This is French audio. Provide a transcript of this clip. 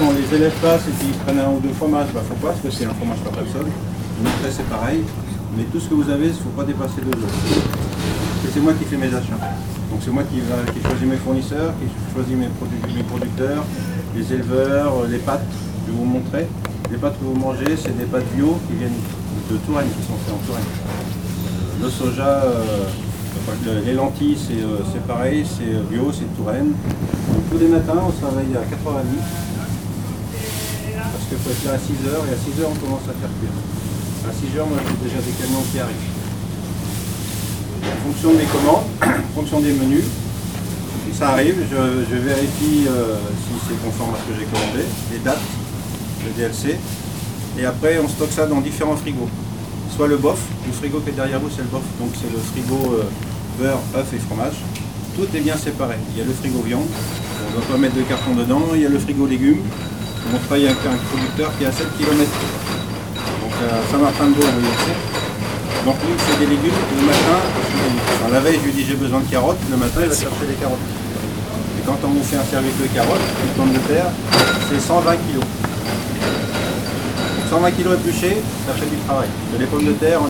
quand les élèves passent et qu'ils prennent un ou deux fromages, bah faut pas, parce que c'est un fromage pas seul. Une entrée c'est pareil, mais tout ce que vous avez, il ne faut pas dépasser 2 jours. Et c'est moi qui fais mes achats. Donc c'est moi qui choisis mes fournisseurs, qui choisis mes producteurs, les éleveurs, les pâtes, je vais vous montrer. Les pâtes que vous mangez, c'est des pâtes bio qui viennent de Touraine, qui sont faites en Touraine. Le soja, les lentilles, c'est pareil, c'est bio, c'est de Touraine. Donc, tous les matins, on se réveille à 4h30, parce qu'il faut être là à 6h, et à 6h, on commence à faire cuire. À 6h, moi, j'ai déjà des camions qui arrivent. En fonction des commandes, en fonction des menus, ça arrive, je vérifie si c'est conforme à ce que j'ai commandé, les dates, le DLC, et après, on stocke ça dans différents frigos. Soit le bof, le frigo qui est derrière vous, c'est le bof, donc c'est le frigo beurre, œuf et fromage. Tout est bien séparé. Il y a le frigo viande, on ne doit pas mettre de carton dedans, il y a le frigo légumes. On travaille avec un producteur qui est à 7 km. Donc à Saint-Martin-de-Beau, on le sait. Donc lui, il fait des légumes le matin. La veille, je lui dis j'ai besoin de carottes, le matin, il va chercher des carottes. Et quand on vous fait un service de carottes, une tonne de terre, c'est 120 kg. 120 kg épluchés, ça fait du travail. Les pommes de terre,